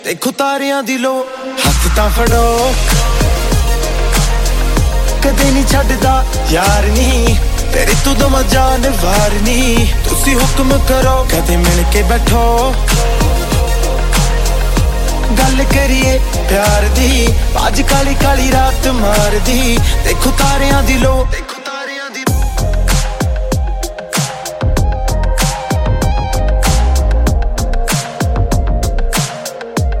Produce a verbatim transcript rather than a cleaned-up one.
देखो तारियां दी लो हथ तां फड़ो कदे नहीं छड्डदा यार नी तेरी तू दम जान वार नी तुसी हुक्म करो कदे मिल के बैठो गल करिए प्यार दी अज काली काली रात मार दी देखो तारियां दी लो